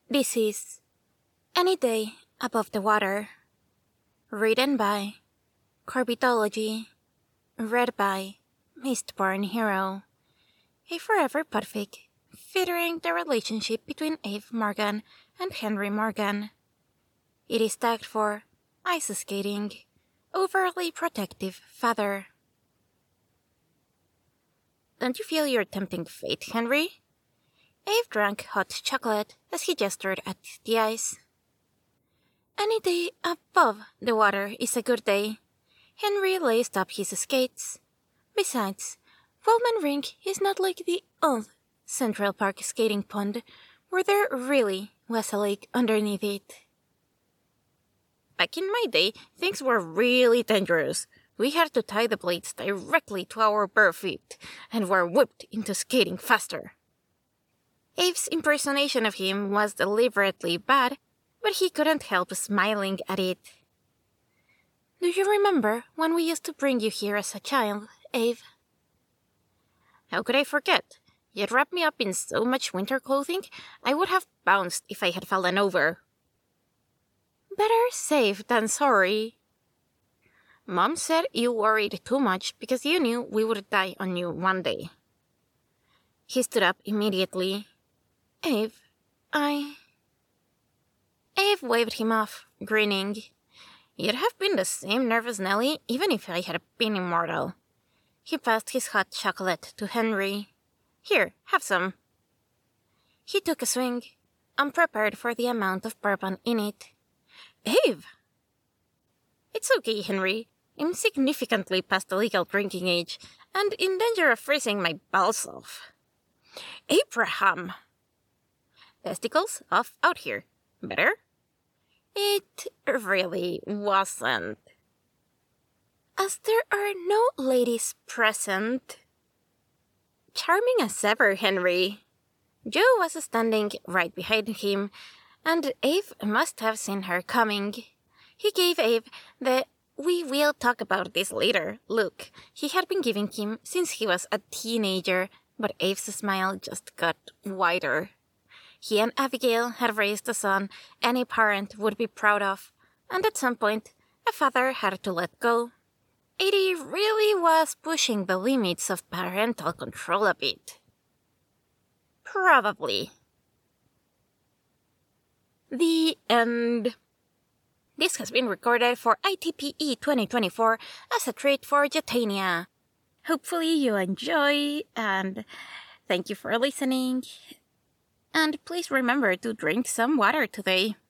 This is Any Day Above the Water, written by Corbitology, read by Mistborn Hero, a forever podfic featuring the relationship between Eve Morgan and Henry Morgan. It is tagged for ice skating, overly protective father. Don't you feel your tempting fate, Henry? Eve drank hot chocolate as he gestured at the ice. Any day above the water is a good day. Henry laced up his skates. Besides, Wellman Rink is not like the old Central Park skating pond, where there really was a lake underneath it. Back in my day, things were really dangerous. We had to tie the blades directly to our bare feet, and were whipped into skating faster. Eve's impersonation of him was deliberately bad, but he couldn't help smiling at it. Do you remember when we used to bring you here as a child, Eve? How could I forget? You'd wrap me up in so much winter clothing, I would have bounced if I had fallen over. Better safe than sorry. Mom said you worried too much because you knew we would die on you one day. He stood up immediately. Eve waved him off, grinning. You'd have been the same nervous Nelly even if I had been immortal. He passed his hot chocolate to Henry. Here, have some. He took a swing, unprepared for the amount of bourbon in it. Eve! It's okay, Henry. I'm significantly past the legal drinking age, and in danger of freezing my balls off. Abraham! Testicles off out here. Better? It really wasn't. As there are no ladies present. Charming as ever, Henry. Jo was standing right behind him, and Eve must have seen her coming. He gave Eve the "we will talk about this later" look he had been giving him since he was a teenager, but Eve's smile just got wider. He and Abigail had raised a son any parent would be proud of, and at some point, a father had to let go. Edie really was pushing the limits of parental control a bit. Probably. The end. This has been recorded for ITPE 2024 as a treat for Jetania. Hopefully you enjoy, and thank you for listening. And please remember to drink some water today.